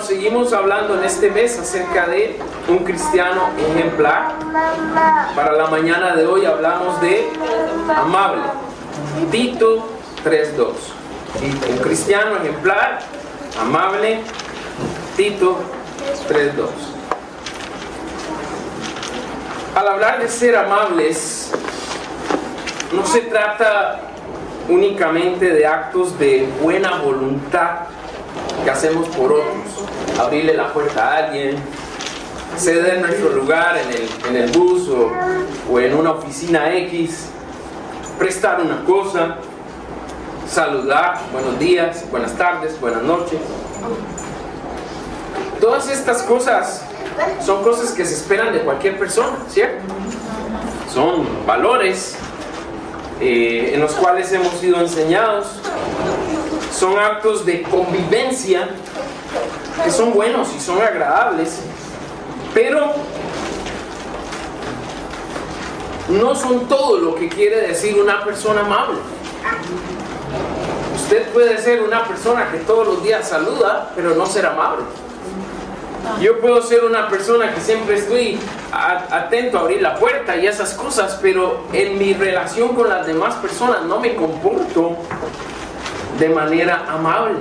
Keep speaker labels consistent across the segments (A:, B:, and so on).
A: seguimos hablando en este mes acerca de un cristiano ejemplar. Para la mañana de hoy hablamos de amable. Tito 3:2. Un cristiano ejemplar, amable. Tito 3:2. Al hablar de ser amables, no se trata únicamente de actos de buena voluntad que hacemos por otros. Abrirle la puerta a alguien, ceder nuestro lugar en el bus o en una oficina X, prestar una cosa, saludar, buenos días, buenas tardes, buenas noches. Todas estas cosas son cosas que se esperan de cualquier persona, ¿cierto? Son valores en los cuales hemos sido enseñados. Son actos de convivencia que son buenos y son agradables, pero no son todo lo que quiere decir una persona amable. Usted puede ser una persona que todos los días saluda, pero no ser amable. Yo puedo ser una persona que siempre estoy atento a abrir la puerta y esas cosas, pero en mi relación con las demás personas no me comporto de manera amable.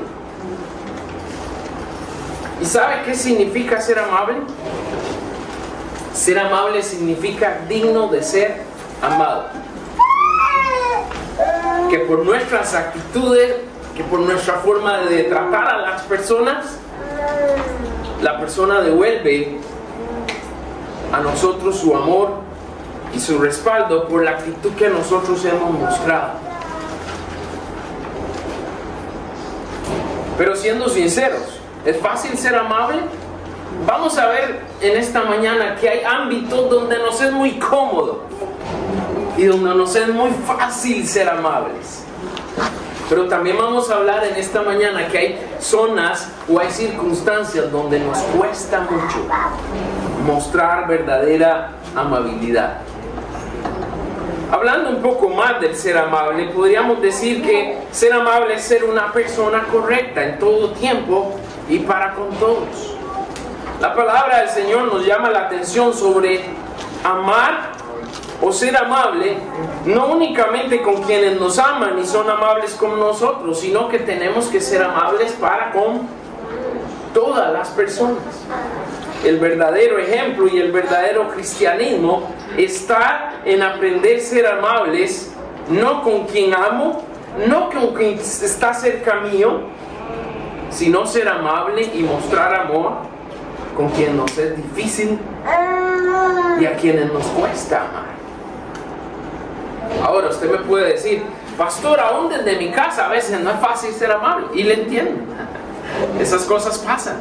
A: ¿Y sabe qué significa ser amable? Ser amable significa digno de ser amado. Que por nuestras actitudes, que por nuestra forma de tratar a las personas, la persona devuelve a nosotros su amor y su respaldo por la actitud que nosotros hemos mostrado. Pero siendo sinceros, ¿es fácil ser amable? Vamos a ver en esta mañana que hay ámbitos donde nos es muy cómodo y donde nos es muy fácil ser amables. Pero también vamos a hablar en esta mañana que hay zonas o hay circunstancias donde nos cuesta mucho mostrar verdadera amabilidad. Hablando un poco más del ser amable, podríamos decir que ser amable es ser una persona correcta en todo tiempo y para con todos. La palabra del Señor nos llama la atención sobre amar o ser amable, no únicamente con quienes nos aman y son amables con nosotros, sino que tenemos que ser amables para con todas las personas. El verdadero ejemplo y el verdadero cristianismo está en aprender a ser amables, no con quien amo, no con quien está cerca mío, sino ser amable y mostrar amor con quien nos es difícil y a quienes nos cuesta amar. Ahora usted me puede decir, pastor, aún desde mi casa a veces no es fácil ser amable, y le entiendo. Esas cosas pasan.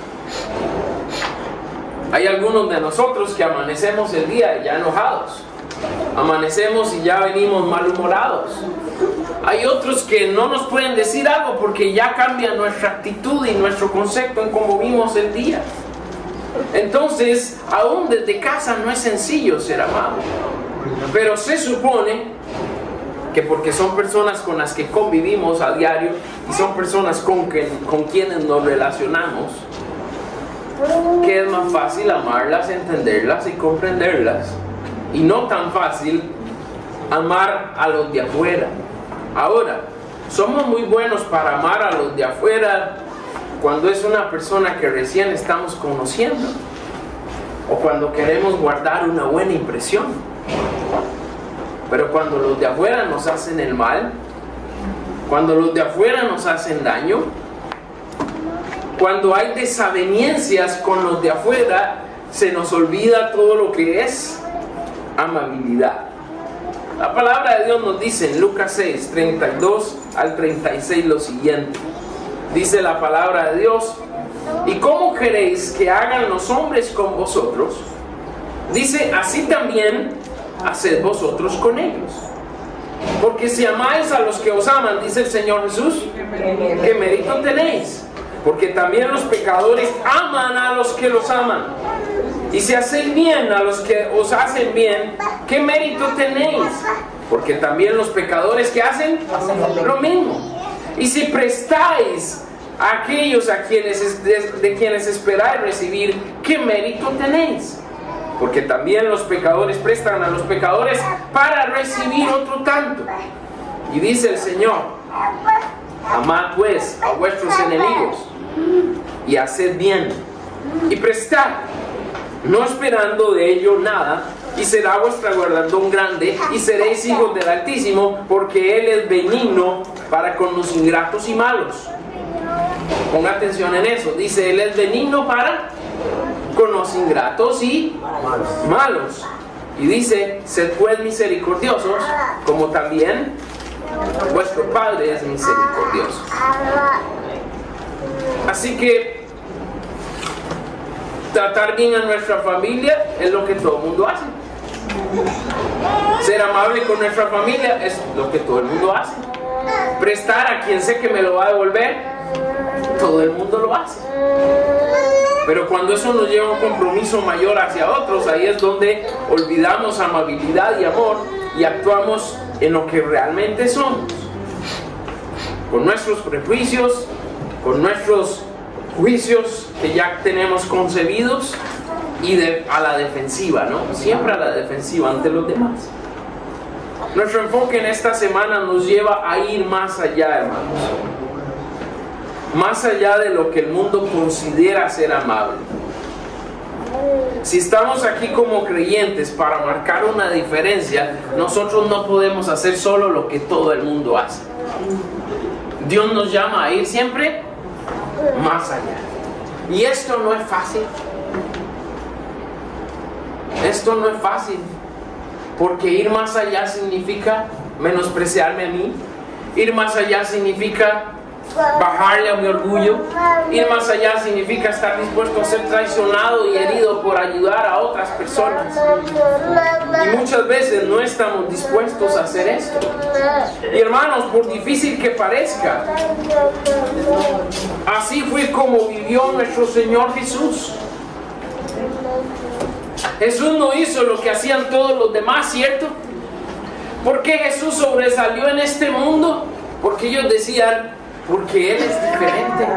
A: Hay algunos de nosotros que amanecemos el día ya enojados, amanecemos y ya venimos malhumorados. Hay otros que no nos pueden decir algo porque ya cambia nuestra actitud y nuestro concepto en cómo vimos el día. Entonces, aún desde casa no es sencillo ser amable. Pero se supone que porque son personas con las que convivimos a diario y son personas con quienes nos relacionamos, que es más fácil amarlas, entenderlas y comprenderlas, y no tan fácil amar a los de afuera. Ahora, somos muy buenos para amar a los de afuera cuando es una persona que recién estamos conociendo o cuando queremos guardar una buena impresión. Pero cuando los de afuera nos hacen el mal, cuando los de afuera nos hacen daño, cuando hay desavenencias con los de afuera, se nos olvida todo lo que es amabilidad. La palabra de Dios nos dice en Lucas 6, 32 al 36 lo siguiente. Dice la palabra de Dios: ¿y cómo queréis que hagan los hombres con vosotros? Dice, así también haced vosotros con ellos. Porque si amáis a los que os aman, dice el Señor Jesús, ¿qué mérito tenéis? Porque también los pecadores aman a los que los aman. Y si hacéis bien a los que os hacen bien, ¿qué mérito tenéis? Porque también los pecadores que hacen lo mismo. Y si prestáis a aquellos de quienes esperáis recibir, ¿qué mérito tenéis? Porque también los pecadores prestan a los pecadores para recibir otro tanto. Y dice el Señor: amad pues a vuestros enemigos y haced bien y prestad, no esperando de ello nada, y será vuestra galardón grande, y seréis hijos del Altísimo, porque Él es benigno para con los ingratos y malos. Ponga atención en eso. Dice: Él es benigno para con los ingratos y malos. Y dice: sed pues misericordiosos, como también vuestro Padre es misericordioso. Así que tratar bien a nuestra familia es lo que todo el mundo hace. Ser amable con nuestra familia es lo que todo el mundo hace. Prestar a quien sé que me lo va a devolver, todo el mundo lo hace. Pero cuando eso nos lleva a un compromiso mayor hacia otros, ahí es donde olvidamos amabilidad y amor y actuamos en lo que realmente somos, con nuestros prejuicios, con nuestros juicios que ya tenemos concebidos, y a la defensiva, ¿no? Siempre a la defensiva ante los demás. Nuestro enfoque en esta semana nos lleva a ir más allá, hermanos. Más allá de lo que el mundo considera ser amable. Si estamos aquí como creyentes para marcar una diferencia, nosotros no podemos hacer solo lo que todo el mundo hace. Dios nos llama a ir siempre más allá. Y esto no es fácil. Esto no es fácil, porque ir más allá significa menospreciarme a mí. Ir más allá significa bajarle a mi orgullo. Ir más allá significa estar dispuesto a ser traicionado y herido por ayudar a otras personas. Y muchas veces no estamos dispuestos a hacer esto. Y hermanos, por difícil que parezca, así fue como vivió nuestro Señor Jesús. Jesús no hizo lo que hacían todos los demás, ¿cierto? ¿Por qué Jesús sobresalió en este mundo? Porque ellos decían: porque Él es diferente.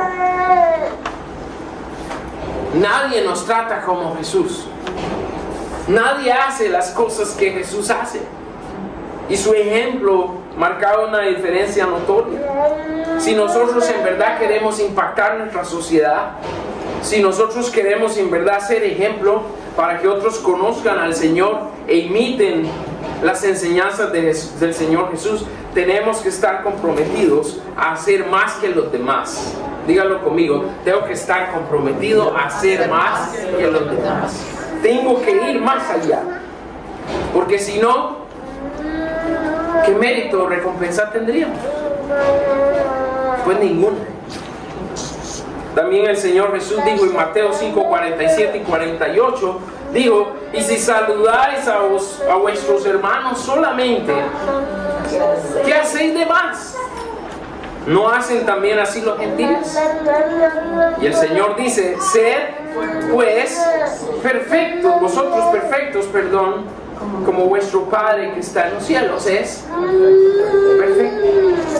A: Nadie nos trata como Jesús. Nadie hace las cosas que Jesús hace. Y su ejemplo marcaba una diferencia notoria. Si nosotros en verdad queremos impactar nuestra sociedad, si nosotros queremos en verdad ser ejemplo para que otros conozcan al Señor e imiten las enseñanzas del Señor Jesús, tenemos que estar comprometidos a hacer más que los demás. Dígalo conmigo: tengo que estar comprometido a hacer más que los demás. Tengo que ir más allá, porque si no, ¿qué mérito o recompensa tendríamos? Pues ninguna. También el Señor Jesús dijo en Mateo 5, 47 y 48, dijo: y si saludáis a vuestros hermanos solamente, ¿qué hacéis de más? ¿No hacen también así los gentiles? Y el Señor dice: sed pues perfectos, vosotros perfectos, como vuestro Padre que está en los cielos es perfecto.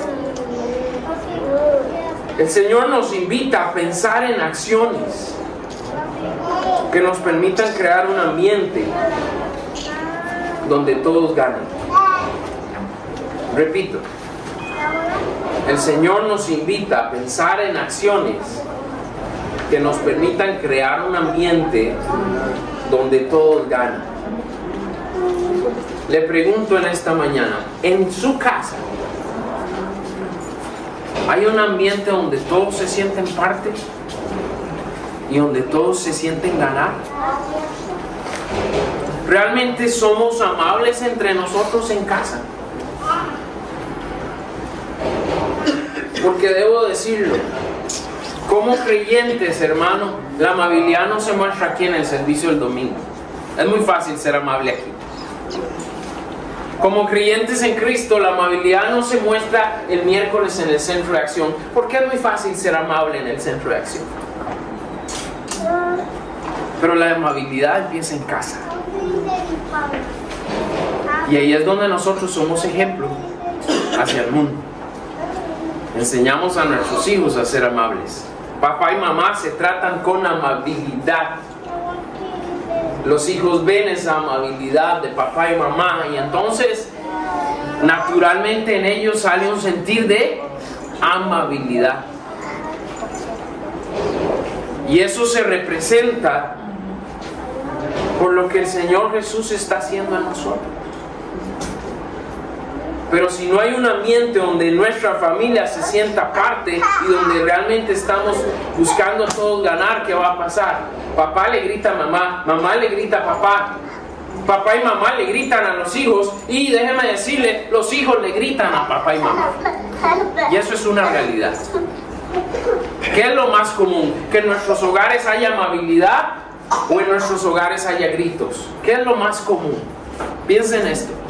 A: El Señor nos invita a pensar en acciones que nos permitan crear un ambiente donde todos ganen. Repito, el Señor nos invita a pensar en acciones que nos permitan crear un ambiente donde todos ganan. Le pregunto en esta mañana, en su casa, ¿hay un ambiente donde todos se sienten parte y donde todos se sienten ganar? ¿Realmente somos amables entre nosotros en casa? Porque debo decirlo, como creyentes, hermano, la amabilidad no se muestra aquí en el servicio del domingo. Es muy fácil ser amable aquí. Como creyentes en Cristo, la amabilidad no se muestra el miércoles en el centro de acción, porque es muy fácil ser amable en el centro de acción. Pero la amabilidad empieza en casa. Y ahí es donde nosotros somos ejemplo hacia el mundo. Enseñamos a nuestros hijos a ser amables. Papá y mamá se tratan con amabilidad. Los hijos ven esa amabilidad de papá y mamá y entonces naturalmente en ellos sale un sentir de amabilidad. Y eso se representa por lo que el Señor Jesús está haciendo en nosotros. Pero si no hay un ambiente donde nuestra familia se sienta parte y donde realmente estamos buscando todos ganar, ¿qué va a pasar? Papá le grita a mamá, mamá le grita a papá, papá y mamá le gritan a los hijos y déjeme decirle, los hijos le gritan a papá y mamá. Y eso es una realidad. ¿Qué es lo más común? ¿Que en nuestros hogares haya amabilidad o en nuestros hogares haya gritos? ¿Qué es lo más común? Piensen en esto.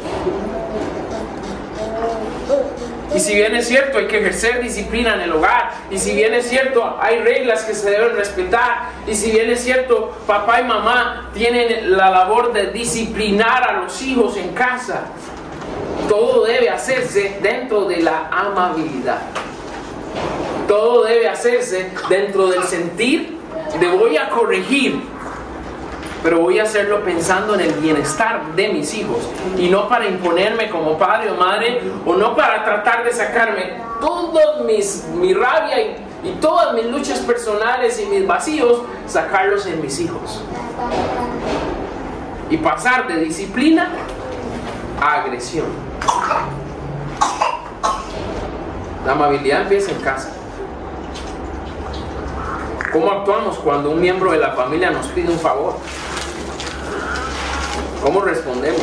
A: Y si bien es cierto, hay que ejercer disciplina en el hogar. Y si bien es cierto, hay reglas que se deben respetar. Y si bien es cierto, papá y mamá tienen la labor de disciplinar a los hijos en casa. Todo debe hacerse dentro de la amabilidad. Todo debe hacerse dentro del sentir de voy a corregir, pero voy a hacerlo pensando en el bienestar de mis hijos y no para imponerme como padre o madre, o no para tratar de sacarme toda mi rabia y todas mis luchas personales y mis vacíos, sacarlos en mis hijos y pasar de disciplina a agresión. La amabilidad empieza en casa. ¿Cómo actuamos cuando un miembro de la familia nos pide un favor? ¿Cómo respondemos?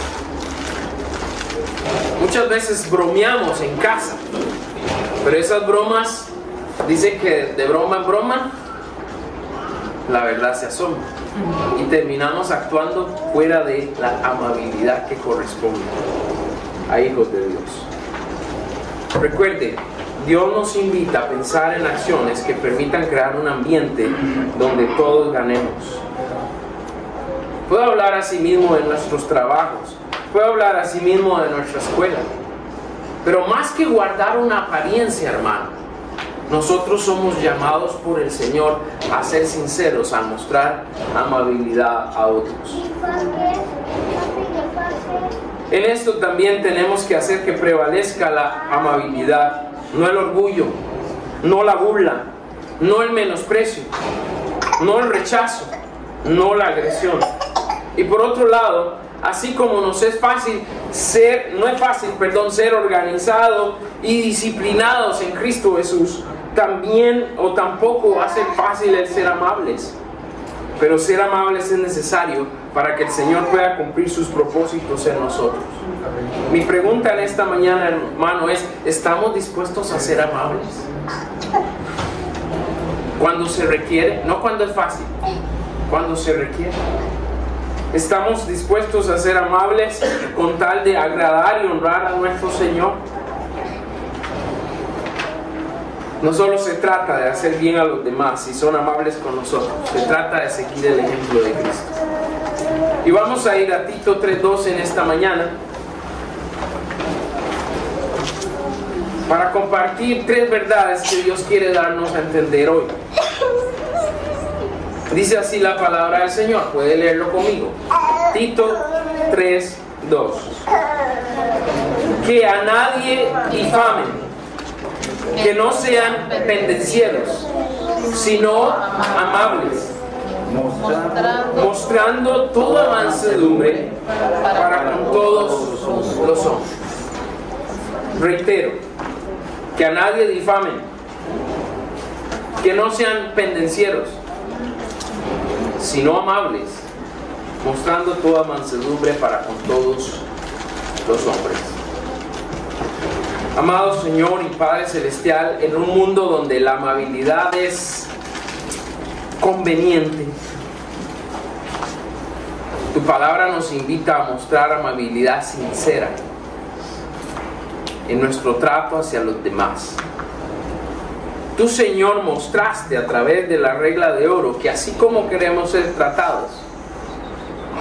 A: Muchas veces bromeamos en casa, pero esas bromas, dice que de broma en broma, la verdad se asoma. Y terminamos actuando fuera de la amabilidad que corresponde a hijos de Dios. Recuerde, Dios nos invita a pensar en acciones que permitan crear un ambiente donde todos ganemos. Puedo hablar a sí mismo de nuestros trabajos, puedo hablar a sí mismo de nuestra escuela, pero más que guardar una apariencia, hermano, nosotros somos llamados por el Señor a ser sinceros, a mostrar amabilidad a otros. En esto también tenemos que hacer que prevalezca la amabilidad, no el orgullo, no la burla, no el menosprecio, no el rechazo, no la agresión. Y por otro lado, así como nos es fácil ser organizado y disciplinados en Cristo Jesús, también o tampoco va a ser fácil el ser amables. Pero ser amables es necesario para que el Señor pueda cumplir sus propósitos en nosotros. Mi pregunta en esta mañana, hermano, es: ¿estamos dispuestos a ser amables? Cuando se requiere, no cuando es fácil, cuando se requiere. ¿Estamos dispuestos a ser amables con tal de agradar y honrar a nuestro Señor? No solo se trata de hacer bien a los demás si son amables con nosotros, se trata de seguir el ejemplo de Cristo. Y vamos a ir a Tito 3:2 en esta mañana para compartir 3 verdades que Dios quiere darnos a entender hoy. Dice así la palabra del Señor, puede leerlo conmigo. Tito 3:2. Que a nadie difamen, que no sean pendencieros, sino amables, mostrando toda mansedumbre para con todos los hombres. Reitero, que a nadie difamen, que no sean pendencieros, sino amables, mostrando toda mansedumbre para con todos los hombres. Amado Señor y Padre Celestial, en un mundo donde la amabilidad es conveniente, tu palabra nos invita a mostrar amabilidad sincera en nuestro trato hacia los demás. Tú, Señor, mostraste a través de la regla de oro que así como queremos ser tratados,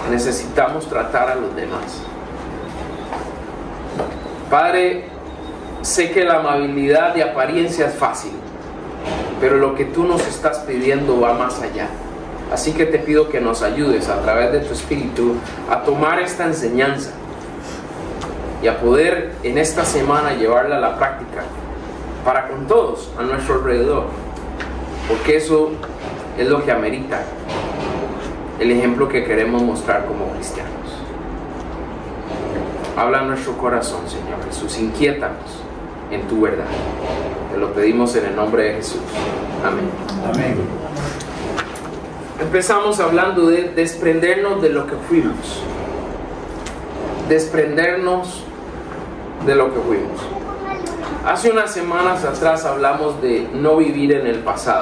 A: necesitamos tratar a los demás. Padre, sé que la amabilidad de apariencia es fácil, pero lo que tú nos estás pidiendo va más allá. Así que te pido que nos ayudes a través de tu Espíritu a tomar esta enseñanza y a poder en esta semana llevarla a la práctica para con todos a nuestro alrededor, porque eso es lo que amerita el ejemplo que queremos mostrar como cristianos. Habla a nuestro corazón, Señor Jesús, inquiétanos en tu verdad. Te lo pedimos en el nombre de Jesús. Amén.
B: Amén.
A: Empezamos hablando de desprendernos de lo que fuimos. Desprendernos de lo que fuimos. Hace unas semanas atrás hablamos de no vivir en el pasado.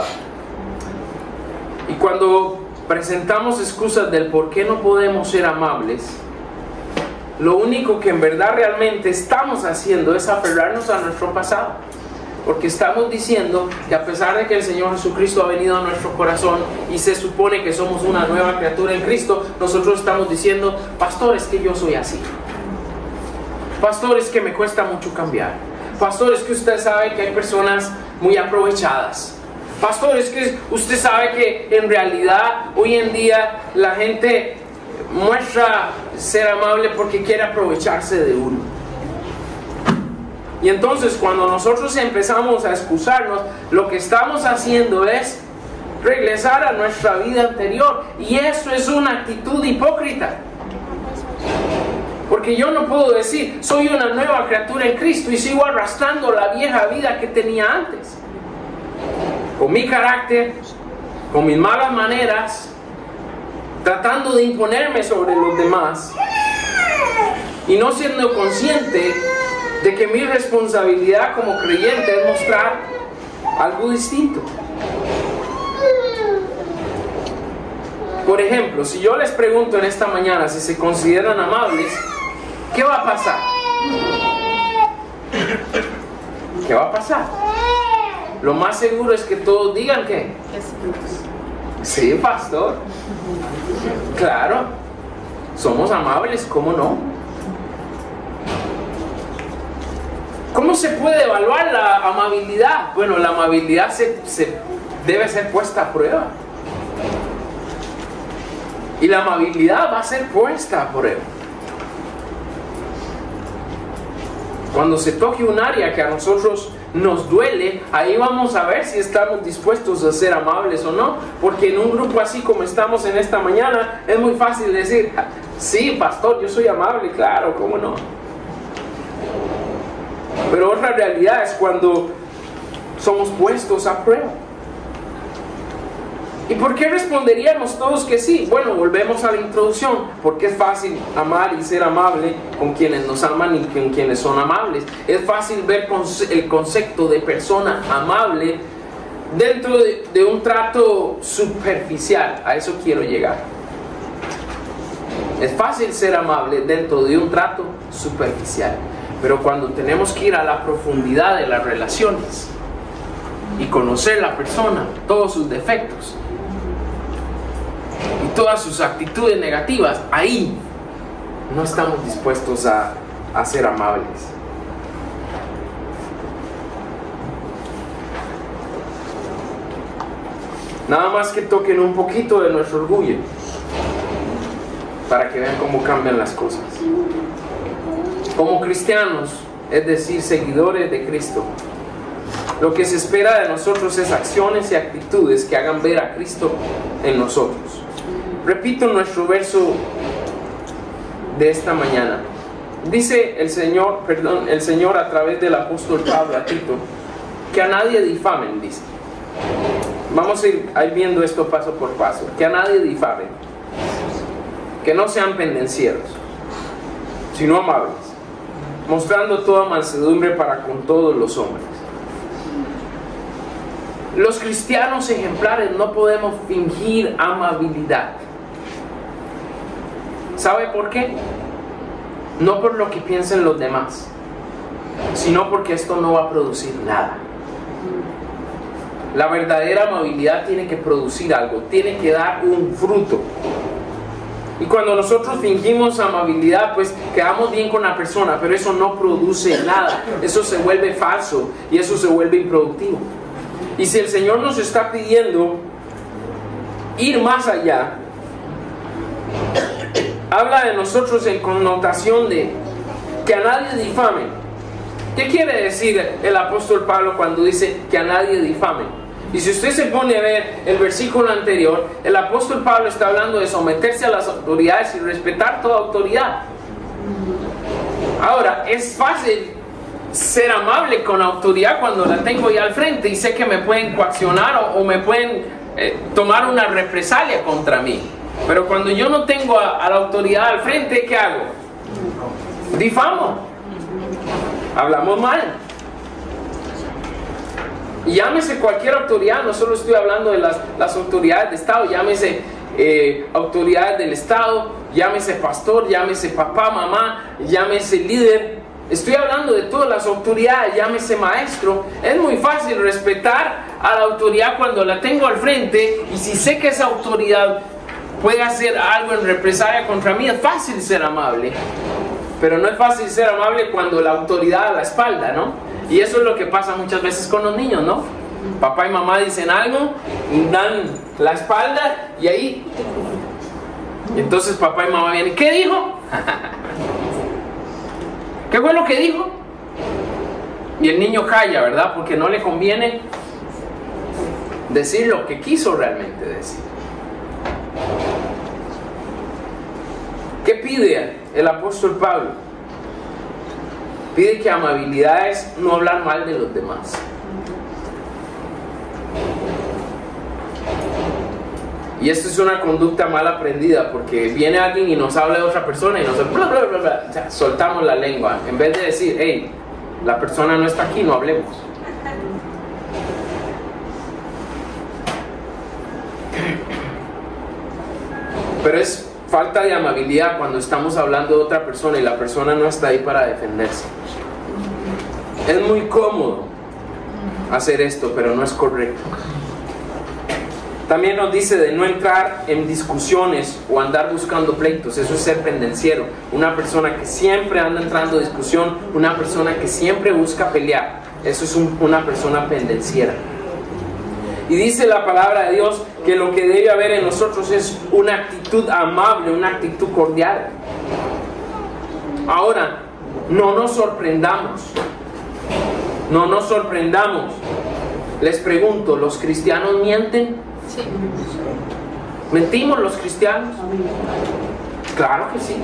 A: Y cuando presentamos excusas del por qué no podemos ser amables, lo único que en verdad realmente estamos haciendo es aferrarnos a nuestro pasado. Porque estamos diciendo que a pesar de que el Señor Jesucristo ha venido a nuestro corazón y se supone que somos una nueva criatura en Cristo, nosotros estamos diciendo, pastor, es que yo soy así. Pastor, es que me cuesta mucho cambiar. Pastor, es que usted sabe que hay personas muy aprovechadas. Pastor, es que usted sabe que en realidad hoy en día la gente muestra ser amable porque quiere aprovecharse de uno. Y entonces cuando nosotros empezamos a excusarnos, lo que estamos haciendo es regresar a nuestra vida anterior. Y eso es una actitud hipócrita. Porque yo no puedo decir, soy una nueva criatura en Cristo y sigo arrastrando la vieja vida que tenía antes. Con mi carácter, con mis malas maneras, tratando de imponerme sobre los demás y no siendo consciente de que mi responsabilidad como creyente es mostrar algo distinto. Por ejemplo, si yo les pregunto en esta mañana si se consideran amables, ¿qué va a pasar? ¿Qué va a pasar? Lo más seguro es que todos digan que sí, pastor. Claro, somos amables, ¿cómo no? ¿Cómo se puede evaluar la amabilidad? Bueno, la amabilidad debe ser puesta a prueba. Y la amabilidad va a ser puesta a prueba. Cuando se toque un área que a nosotros nos duele, ahí vamos a ver si estamos dispuestos a ser amables o no. Porque en un grupo así como estamos en esta mañana, es muy fácil decir, sí, pastor, yo soy amable, claro, ¿cómo no? Pero otra realidad es cuando somos puestos a prueba. ¿Y por qué responderíamos todos que sí? Bueno, volvemos a la introducción. Porque es fácil amar y ser amable con quienes nos aman y con quienes son amables. Es fácil ver el concepto de persona amable dentro de un trato superficial. A eso quiero llegar. Es fácil ser amable dentro de un trato superficial. Pero cuando tenemos que ir a la profundidad de las relaciones y conocer la persona, todos sus defectos y todas sus actitudes negativas, ahí no estamos dispuestos a ser amables. Nada más que toquen un poquito de nuestro orgullo para que vean cómo cambian las cosas. Como cristianos, es decir, seguidores de Cristo, lo que se espera de nosotros es acciones y actitudes que hagan ver a Cristo en nosotros. Repito nuestro verso de esta mañana. Dice el Señor a través del apóstol Pablo a Tito, que a nadie difamen, dice. Vamos a ir viendo esto paso por paso. Que a nadie difamen, que no sean pendencieros, sino amables, mostrando toda mansedumbre para con todos los hombres. Los cristianos ejemplares no podemos fingir amabilidad. ¿Sabe por qué? No por lo que piensen los demás, sino porque esto no va a producir nada. La verdadera amabilidad tiene que producir algo, tiene que dar un fruto. Y cuando nosotros fingimos amabilidad, pues quedamos bien con la persona, pero eso no produce nada. Eso se vuelve falso y eso se vuelve improductivo. Y si el Señor nos está pidiendo ir más allá, habla de nosotros en connotación de que a nadie difamen. ¿Qué quiere decir el apóstol Pablo cuando dice que a nadie difamen? Y si usted se pone a ver el versículo anterior, el apóstol Pablo está hablando de someterse a las autoridades y respetar toda autoridad. Ahora, es fácil ser amable con autoridad cuando la tengo ya al frente y sé que me pueden coaccionar o me pueden tomar una represalia contra mí. Pero cuando yo no tengo a la autoridad al frente, ¿qué hago? Difamo. Hablamos mal. Y llámese cualquier autoridad, no solo estoy hablando de las autoridades de Estado, llámese autoridades del Estado, llámese pastor, llámese papá, mamá, llámese líder. Estoy hablando de todas las autoridades, llámese maestro. Es muy fácil respetar a la autoridad cuando la tengo al frente, y si sé que esa autoridad puede hacer algo en represalia contra mí, es fácil ser amable. Pero no es fácil ser amable cuando la autoridad a la espalda, ¿no? Y eso es lo que pasa muchas veces con los niños, ¿no? Papá y mamá dicen algo, dan la espalda y ahí. Entonces papá y mamá vienen, ¿qué dijo? ¿Qué fue lo que dijo? Y el niño calla, ¿verdad? Porque no le conviene decir lo que quiso realmente decir. ¿Qué pide el apóstol Pablo? Pide que amabilidad es no hablar mal de los demás. Y esto es una conducta mal aprendida, porque viene alguien y nos habla de otra persona y nosotros bla, bla, bla, bla, o sea, soltamos la lengua. En vez de decir, hey, la persona no está aquí, no hablemos. Pero es falta de amabilidad cuando estamos hablando de otra persona y la persona no está ahí para defenderse. Es muy cómodo hacer esto, pero no es correcto. También nos dice de no entrar en discusiones o andar buscando pleitos. Eso es ser pendenciero. Una persona que siempre anda entrando en discusión, una persona que siempre busca pelear. Eso es una persona pendenciera. Y dice la palabra de Dios que lo que debe haber en nosotros es una actitud amable, una actitud cordial. Ahora, no nos sorprendamos. No nos sorprendamos. Les pregunto, ¿los cristianos mienten?
B: Sí.
A: ¿Mentimos los cristianos? Claro que sí.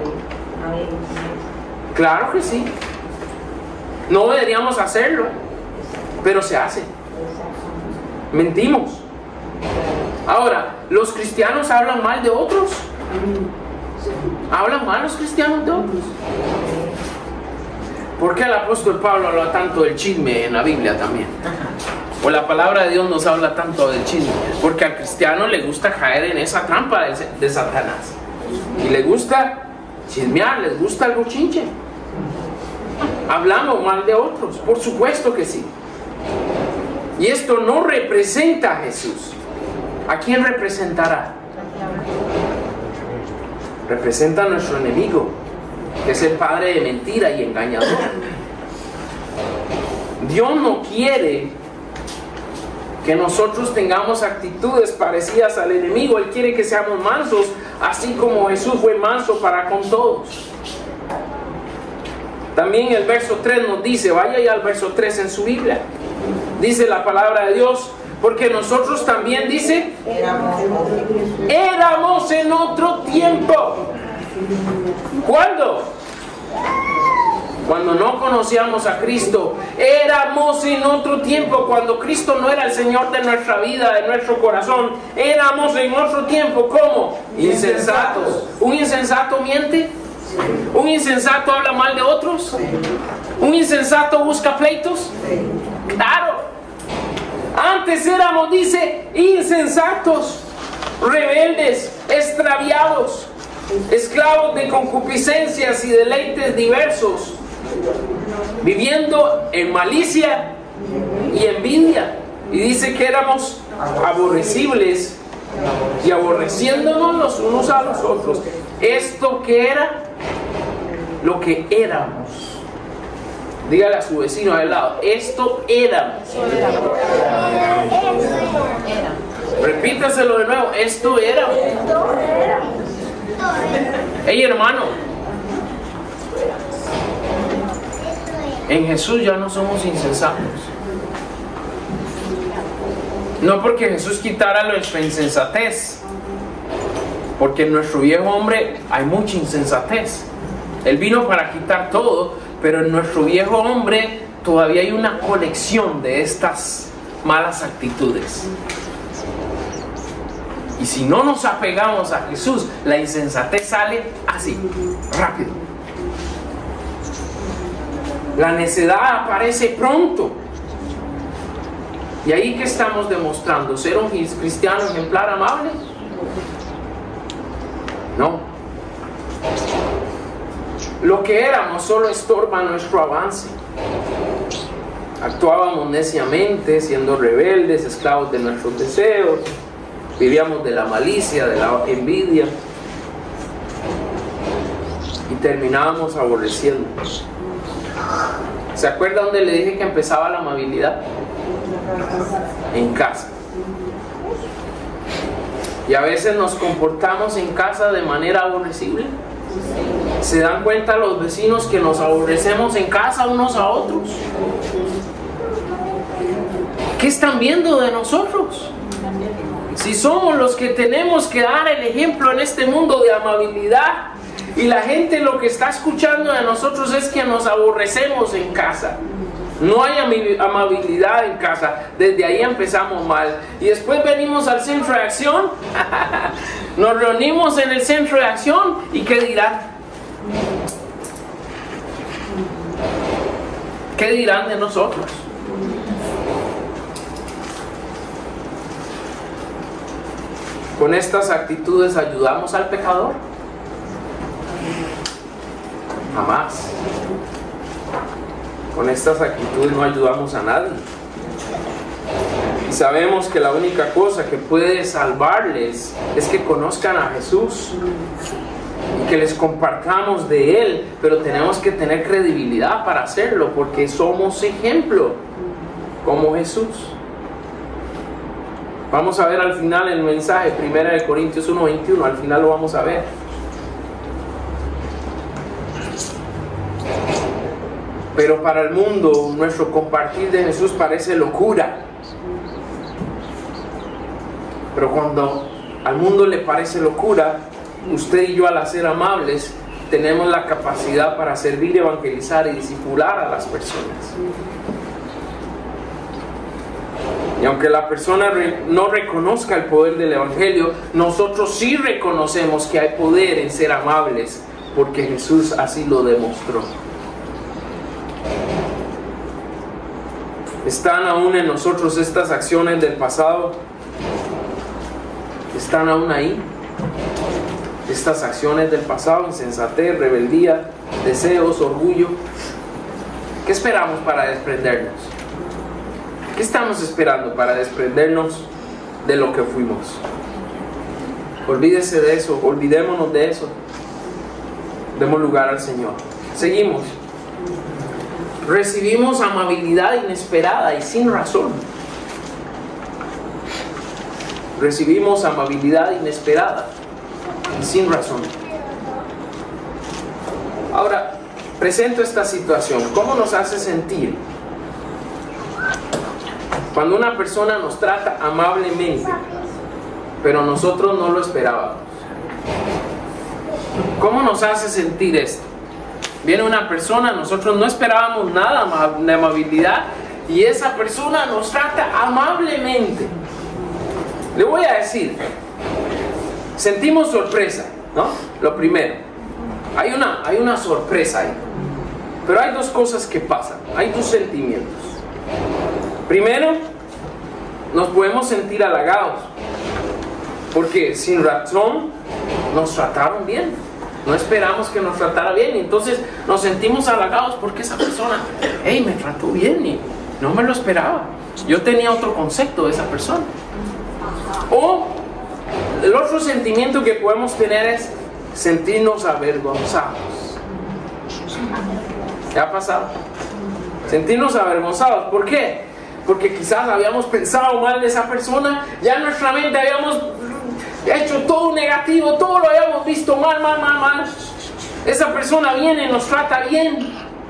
A: Claro que sí. No deberíamos hacerlo, pero se hace. Mentimos. Ahora, ¿los cristianos hablan mal de otros? ¿Hablan mal los cristianos de otros? ¿Por qué el apóstol Pablo habla tanto del chisme en la Biblia también? O la palabra de Dios nos habla tanto del chisme. Porque al cristiano le gusta caer en esa trampa de Satanás. Y le gusta chismear, les gusta el bochinche. Hablamos mal de otros, por supuesto que sí. Y esto no representa a Jesús. ¿A quién representará? Representa a nuestro enemigo, que es el padre de mentira y engañador. Dios no quiere que nosotros tengamos actitudes parecidas al enemigo. Él quiere que seamos mansos, así como Jesús fue manso para con todos. También el verso 3 nos dice, vaya ya al verso 3 en su Biblia, dice la palabra de Dios, porque nosotros también, dice, éramos en otro tiempo. ¿Cuándo? Cuando no conocíamos a Cristo. Éramos en otro tiempo, cuando Cristo no era el Señor de nuestra vida, de nuestro corazón. Éramos en otro tiempo, ¿cómo? Insensatos. ¿Un insensato miente? ¿Un insensato habla mal de otros? ¿Un insensato busca pleitos? Claro. Antes éramos, dice, insensatos, rebeldes, extraviados, esclavos de concupiscencias y deleites diversos, viviendo en malicia y envidia. Y dice que éramos aborrecibles y aborreciéndonos los unos a los otros. Esto que era lo que éramos. Dígale a su vecino al lado, esto éramos. Repítaselo de nuevo, esto éramos. Hey, hermano, en Jesús ya no somos insensatos. No porque Jesús quitara nuestra insensatez, porque en nuestro viejo hombre hay mucha insensatez. Él vino para quitar todo, pero en nuestro viejo hombre todavía hay una colección de estas malas actitudes. Y si no nos apegamos a Jesús, la insensatez sale así, rápido. La necedad aparece pronto. ¿Y ahí qué estamos demostrando? ¿Ser un cristiano ejemplar amable? No. Lo que éramos solo estorba nuestro avance. Actuábamos neciamente, siendo rebeldes, esclavos de nuestros deseos. Vivíamos de la malicia, de la envidia. Y terminábamos aborreciéndonos. ¿Se acuerda dónde le dije que empezaba la amabilidad? En casa. Y a veces nos comportamos en casa de manera aborrecible. ¿Se dan cuenta los vecinos que nos aborrecemos en casa unos a otros? ¿Qué están viendo de nosotros? Si somos los que tenemos que dar el ejemplo en este mundo de amabilidad, y la gente lo que está escuchando de nosotros es que nos aborrecemos en casa. No hay amabilidad en casa. Desde ahí empezamos mal. Y después venimos al centro de acción. Nos reunimos en el centro de acción. ¿Y qué dirán? ¿Qué dirán de nosotros? ¿Con estas actitudes ayudamos al pecador? Jamás. Con estas actitudes no ayudamos a nadie. Y sabemos que la única cosa que puede salvarles es que conozcan a Jesús y que les compartamos de Él, pero tenemos que tener credibilidad para hacerlo, porque somos ejemplo como Jesús. Vamos a ver al final el mensaje, 1 Corintios 1:21, al final lo vamos a ver. Pero para el mundo, nuestro compartir de Jesús parece locura. Pero cuando al mundo le parece locura, usted y yo, al ser amables, tenemos la capacidad para servir, evangelizar y discipular a las personas. Y aunque la persona no reconozca el poder del Evangelio, nosotros sí reconocemos que hay poder en ser amables, porque Jesús así lo demostró. ¿Están aún en nosotros estas acciones del pasado? ¿Están aún ahí? Estas acciones del pasado, insensatez, rebeldía, deseos, orgullo. ¿Qué esperamos para desprendernos? ¿Qué estamos esperando para desprendernos de lo que fuimos? Olvídese de eso, olvidémonos de eso. Demos lugar al Señor. Seguimos. Recibimos amabilidad inesperada y sin razón. Recibimos amabilidad inesperada y sin razón. Ahora, presento esta situación. ¿Cómo nos hace sentir cuando una persona nos trata amablemente, pero nosotros no lo esperábamos? ¿Cómo nos hace sentir esto? Viene una persona, nosotros no esperábamos nada de amabilidad, y esa persona nos trata amablemente. Le voy a decir, sentimos sorpresa, ¿no? Lo primero, hay una sorpresa ahí. Pero hay dos cosas que pasan, hay dos sentimientos. Primero, nos podemos sentir halagados, porque sin razón nos trataron bien. No esperamos que nos tratara bien, y entonces nos sentimos halagados porque esa persona, hey, me trató bien y no me lo esperaba. Yo tenía otro concepto de esa persona. O El otro sentimiento que podemos tener es sentirnos avergonzados. ¿Qué ha pasado? Sentirnos avergonzados. ¿Por qué? Porque quizás habíamos pensado mal de esa persona, ya en nuestra mente habíamos hecho todo negativo, todo lo habíamos visto mal. Esa persona viene y nos trata bien.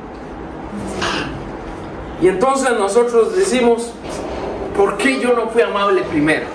A: Y entonces nosotros decimos, ¿por qué yo no fui amable primero?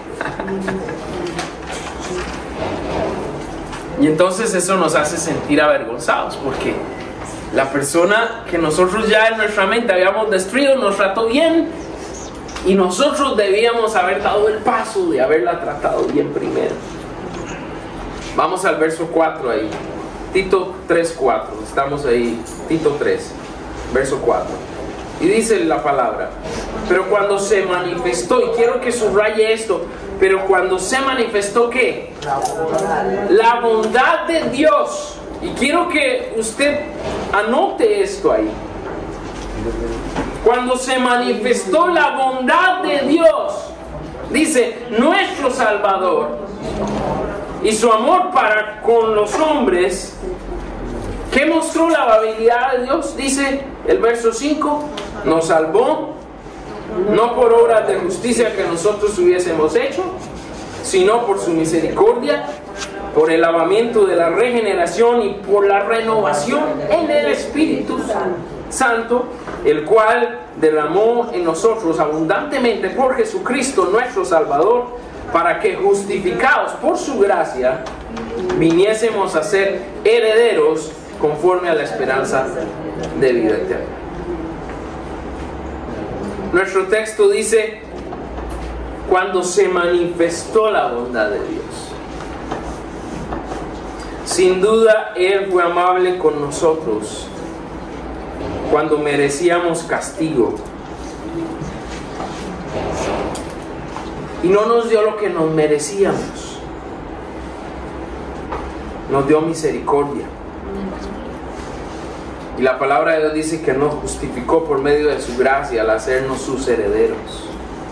A: Y entonces eso nos hace sentir avergonzados, porque la persona que nosotros ya en nuestra mente habíamos destruido nos trató bien, y nosotros debíamos haber dado el paso de haberla tratado bien primero. Vamos al verso 4 ahí. Tito 3:4. Estamos ahí. Tito 3, verso 4. Y dice la palabra: pero cuando se manifestó, y quiero que subraye esto, pero cuando se manifestó, ¿qué? La bondad de Dios. Y quiero que usted anote esto ahí. Cuando se manifestó la bondad de Dios, dice, nuestro Salvador, y su amor para con los hombres, ¿qué mostró la amabilidad de Dios? Dice el verso 5, nos salvó, no por obras de justicia que nosotros hubiésemos hecho, sino por su misericordia, por el lavamiento de la regeneración y por la renovación en el Espíritu Santo, el cual derramó en nosotros abundantemente por Jesucristo nuestro Salvador, para que justificados por su gracia viniésemos a ser herederos conforme a la esperanza de vida eterna. Nuestro texto dice, cuando se manifestó la bondad de Dios. Sin duda Él fue amable con nosotros cuando merecíamos castigo, y no nos dio lo que nos merecíamos, nos dio misericordia. Y la palabra de Dios dice que nos justificó por medio de su gracia al hacernos sus herederos.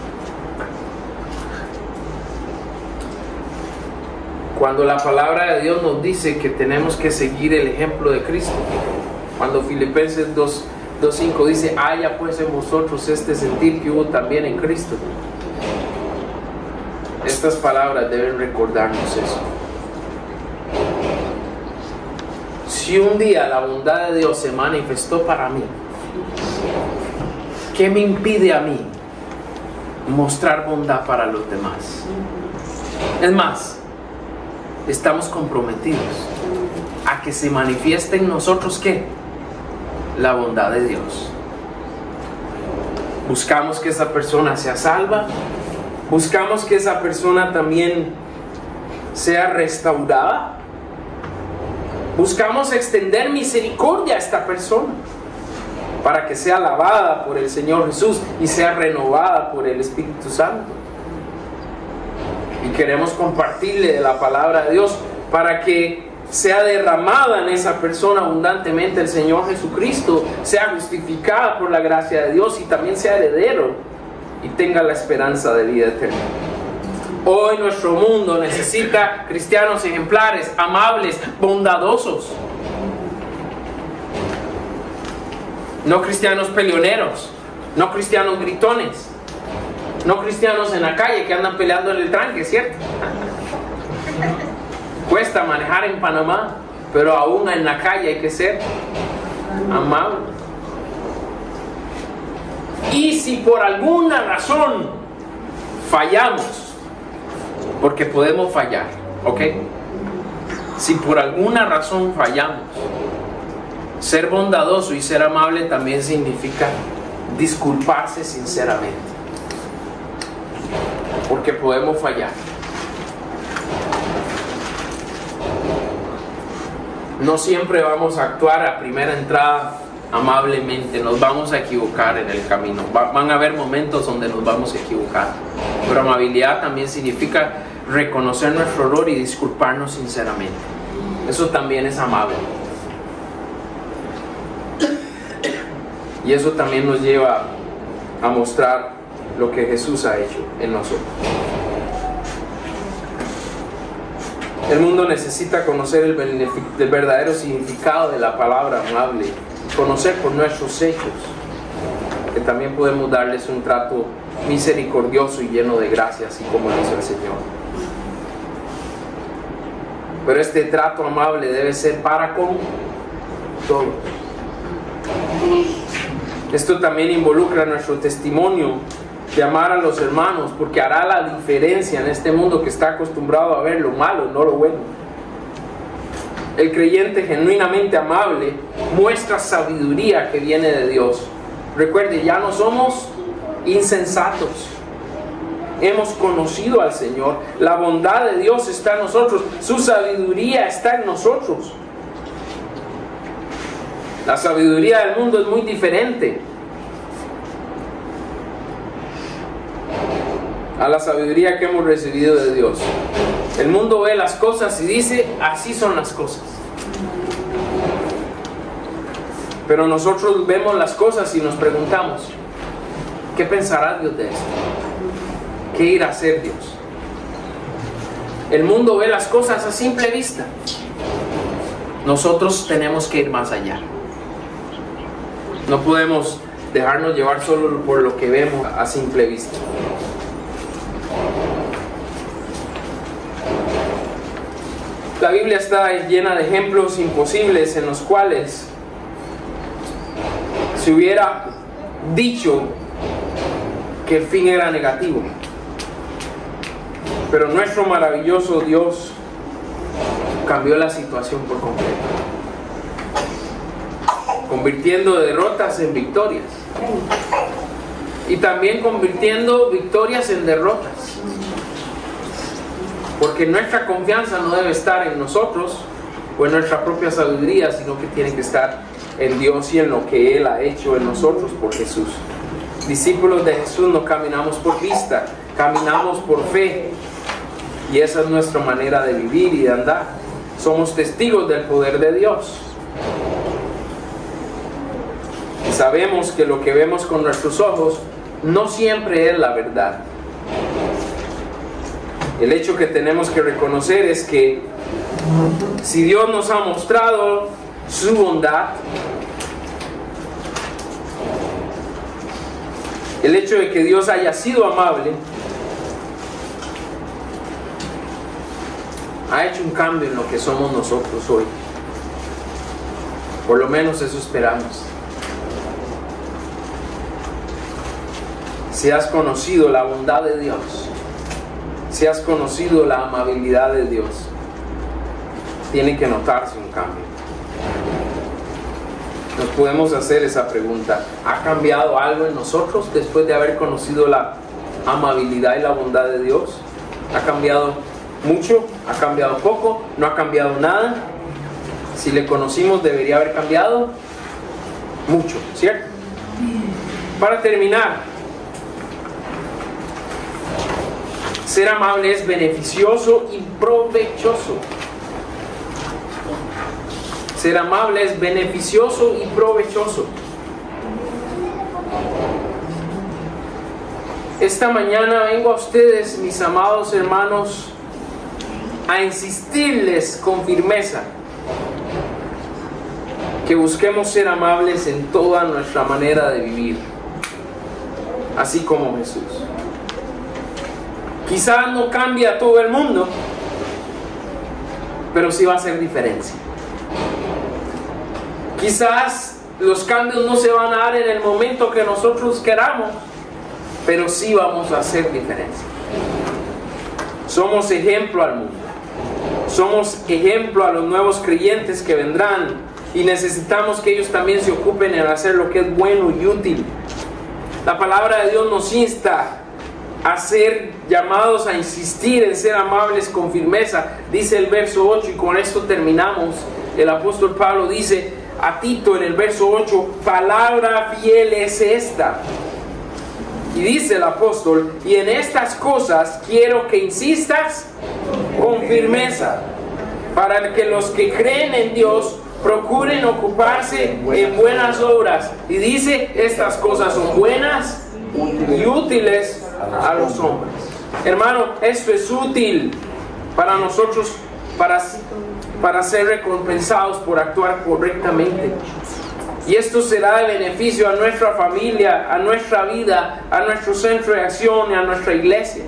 A: Cuando la palabra de Dios nos dice que tenemos que seguir el ejemplo de Cristo, cuando Filipenses 2:5 dice, haya pues en vosotros este sentir que hubo también en Cristo. Estas palabras deben recordarnos eso. Si un día la bondad de Dios se manifestó para mí, ¿qué me impide a mí mostrar bondad para los demás? Es más, estamos comprometidos a que se manifieste en nosotros, ¿qué? La bondad de Dios. Buscamos que esa persona sea salva, buscamos que esa persona también sea restaurada, buscamos extender misericordia a esta persona para que sea lavada por el Señor Jesús y sea renovada por el Espíritu Santo. Y queremos compartirle de la palabra de Dios para que sea derramada en esa persona abundantemente el Señor Jesucristo, sea justificada por la gracia de Dios y también sea heredero y tenga la esperanza de vida eterna. Hoy nuestro mundo necesita cristianos ejemplares, amables, bondadosos. No cristianos peleoneros, no cristianos gritones, no cristianos en la calle que andan peleando en el tranque, ¿cierto? Cuesta manejar en Panamá, pero aún en la calle hay que ser amable. Y si por alguna razón fallamos, porque podemos fallar, ¿ok? Si por alguna razón fallamos, ser bondadoso y ser amable también significa disculparse sinceramente, porque podemos fallar. No siempre vamos a actuar a primera entrada amablemente, nos vamos a equivocar en el camino. Van a haber momentos donde nos vamos a equivocar, pero amabilidad también significa reconocer nuestro error y disculparnos sinceramente. Eso también es amable. Y eso también nos lleva a mostrar lo que Jesús ha hecho en nosotros. El mundo necesita conocer el verdadero significado de la palabra amable, conocer por nuestros hechos que también podemos darles un trato misericordioso y lleno de gracia, así como lo hizo el Señor. Pero este trato amable debe ser para con todos. Esto también involucra nuestro testimonio de amar a los hermanos, porque hará la diferencia en este mundo que está acostumbrado a ver lo malo, no lo bueno. El creyente genuinamente amable muestra sabiduría que viene de Dios. Recuerde, ya no somos insensatos. Hemos conocido al Señor. La bondad de Dios está en nosotros. Su sabiduría está en nosotros. La sabiduría del mundo es muy diferente a la sabiduría que hemos recibido de Dios. El mundo ve las cosas y dice, así son las cosas. Pero nosotros vemos las cosas y nos preguntamos, ¿qué pensará Dios de esto? ¿Qué irá a hacer Dios? El mundo ve las cosas a simple vista. Nosotros tenemos que ir más allá. No podemos dejarnos llevar solo por lo que vemos a simple vista. La Biblia está llena de ejemplos imposibles en los cuales se hubiera dicho que el fin era negativo. Pero nuestro maravilloso Dios cambió la situación por completo, convirtiendo derrotas en victorias y también convirtiendo victorias en derrotas, porque nuestra confianza no debe estar en nosotros o en nuestra propia sabiduría, sino que tiene que estar en Dios y en lo que Él ha hecho en nosotros por Jesús. Discípulos de Jesús no caminamos por vista, caminamos por fe, y esa es nuestra manera de vivir y de andar. Somos testigos del poder de Dios. Y sabemos que lo que vemos con nuestros ojos no siempre es la verdad. El hecho que tenemos que reconocer es que si Dios nos ha mostrado su bondad, el hecho de que Dios haya sido amable, ha hecho un cambio en lo que somos nosotros hoy. Por lo menos eso esperamos. Si has conocido la bondad de Dios, si has conocido la amabilidad de Dios, tiene que notarse un cambio. Nos podemos hacer esa pregunta: ¿ha cambiado algo en nosotros después de haber conocido la amabilidad y la bondad de Dios? ¿Ha cambiado mucho? ¿Ha cambiado poco? ¿No ha cambiado nada? Si le conocimos, debería haber cambiado mucho, ¿cierto? Para terminar, ser amable es beneficioso y provechoso. Ser amable es beneficioso y provechoso. Esta mañana vengo a ustedes, mis amados hermanos, a insistirles con firmeza que busquemos ser amables en toda nuestra manera de vivir, así como Jesús. Quizás no cambie a todo el mundo, pero sí va a hacer diferencia. Quizás los cambios no se van a dar en el momento que nosotros queramos, pero sí vamos a hacer diferencia. Somos ejemplo al mundo. Somos ejemplo a los nuevos creyentes que vendrán, y necesitamos que ellos también se ocupen en hacer lo que es bueno y útil. La palabra de Dios nos insta a ser llamados a insistir en ser amables con firmeza. Dice el verso 8, y con esto terminamos. El apóstol Pablo dice a Tito en el verso 8: palabra fiel es esta. Y dice el apóstol: y en estas cosas quiero que insistas con firmeza, para que los que creen en Dios procuren ocuparse en buenas obras. Y dice: estas cosas son buenas y útiles a los hombres. Hermano, esto es útil para nosotros para ser recompensados por actuar correctamente. Y esto será de beneficio a nuestra familia, a nuestra vida, a nuestro centro de acción y a nuestra iglesia.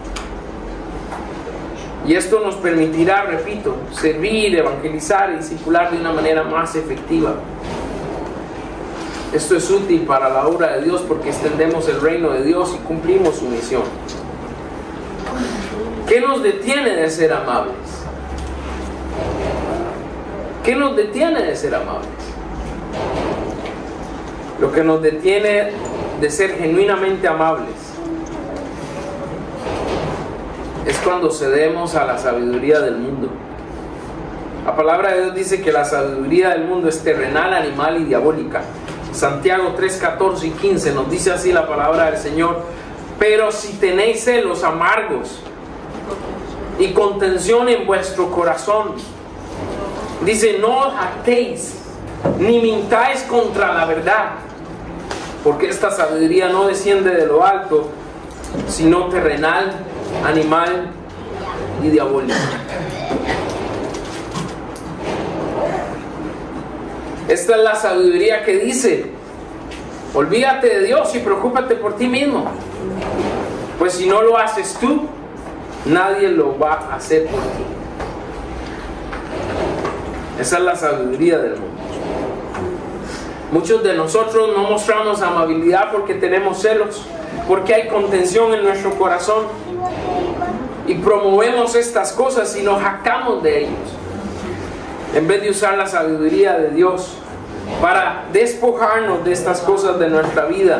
A: Y esto nos permitirá, repito, servir, evangelizar y discipular de una manera más efectiva. Esto es útil para la obra de Dios porque extendemos el reino de Dios y cumplimos su misión. ¿Qué nos detiene de ser amables? ¿Qué nos detiene de ser amables? Lo que nos detiene de ser genuinamente amables es cuando cedemos a la sabiduría del mundo. La palabra de Dios dice que la sabiduría del mundo es terrenal, animal y diabólica. Santiago 3, 14 y 15 nos dice así la palabra del Señor: pero si tenéis celos amargos y contención en vuestro corazón, dice, no os jactéis ni mintáis contra la verdad, porque esta sabiduría no desciende de lo alto, sino terrenal, animal y diabólica. Esta es la sabiduría que dice: olvídate de Dios y preocúpate por ti mismo, pues si no lo haces tú, nadie lo va a hacer por ti. Esa es la sabiduría del mundo. Muchos de nosotros no mostramos amabilidad porque tenemos celos, porque hay contención en nuestro corazón, y promovemos estas cosas y nos jactamos de ellos, en vez de usar la sabiduría de Dios para despojarnos de estas cosas de nuestra vida.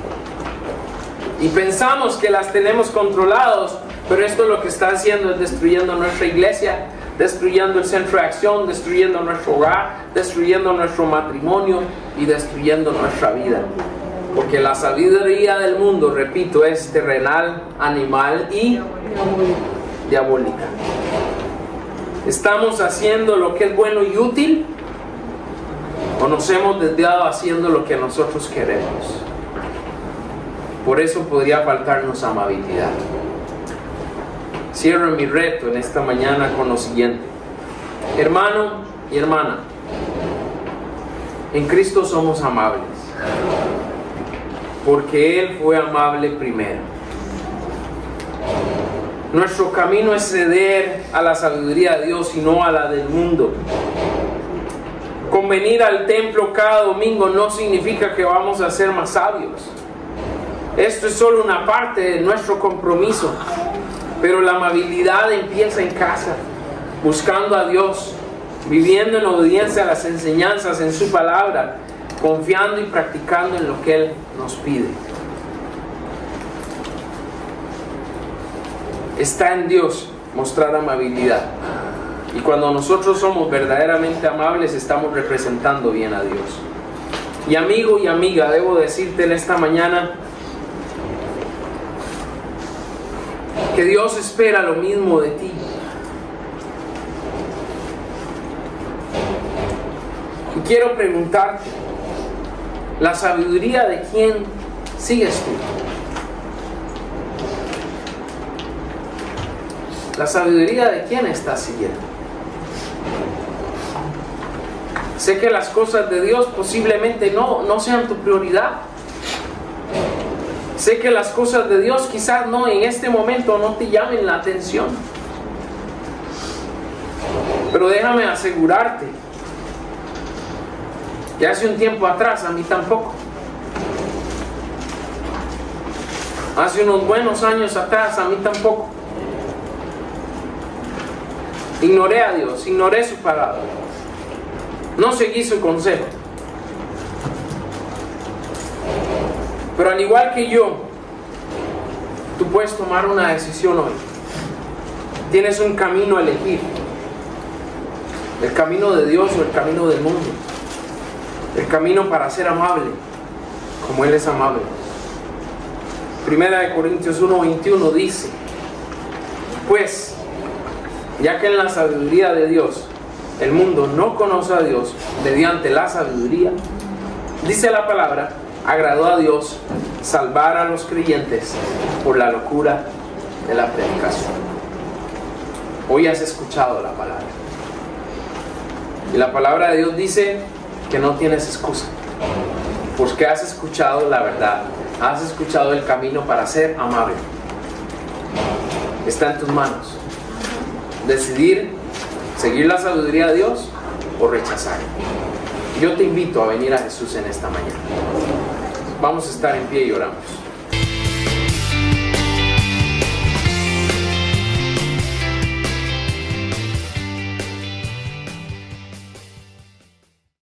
A: Y pensamos que las tenemos controlados, pero esto lo que está haciendo es destruyendo nuestra iglesia, destruyendo el centro de acción, destruyendo nuestro hogar, destruyendo nuestro matrimonio y destruyendo nuestra vida. Porque la sabiduría del mundo, repito, es terrenal, animal y diabólica. ¿Estamos haciendo lo que es bueno y útil? ¿O nos hemos desviado haciendo lo que nosotros queremos? Por eso podría faltarnos amabilidad. Cierro mi reto en esta mañana con lo siguiente: hermano y hermana, en Cristo somos amables, porque Él fue amable primero. Nuestro camino es ceder a la sabiduría de Dios y no a la del mundo. Con venir al templo cada domingo no significa que vamos a ser más sabios. Esto es solo una parte de nuestro compromiso. Pero la amabilidad empieza en casa, buscando a Dios, viviendo en obediencia a las enseñanzas en su palabra, confiando y practicando en lo que Él nos pide. Está en Dios mostrar amabilidad. Y cuando nosotros somos verdaderamente amables, estamos representando bien a Dios. Y amigo y amiga, debo decirte en esta mañana que Dios espera lo mismo de ti. Y quiero preguntarte, ¿la sabiduría de quién sigues tú? ¿La sabiduría de quién estás siguiendo? Sé que las cosas de Dios posiblemente no sean tu prioridad. Sé que las cosas de Dios quizás no en este momento no te llamen la atención. Pero déjame asegurarte que hace un tiempo atrás a mí tampoco. Hace unos buenos años atrás a mí tampoco. Ignoré a Dios, ignoré su palabra. No seguí su consejo. Pero al igual que yo, tú puedes tomar una decisión hoy. Tienes un camino a elegir: el camino de Dios o el camino del mundo. El camino para ser amable, como Él es amable. Primera de Corintios 1:21 dice: pues, ya que en la sabiduría de Dios el mundo no conoce a Dios mediante la sabiduría, dice la palabra, agradó a Dios salvar a los creyentes por la locura de la predicación. Hoy has escuchado la palabra. Y la palabra de Dios dice que no tienes excusa. Porque has escuchado la verdad. Has escuchado el camino para ser amable. Está en tus manos. Decidir seguir la sabiduría de Dios o rechazar. Yo te invito a venir a Jesús en esta mañana. Vamos a estar en pie y oramos.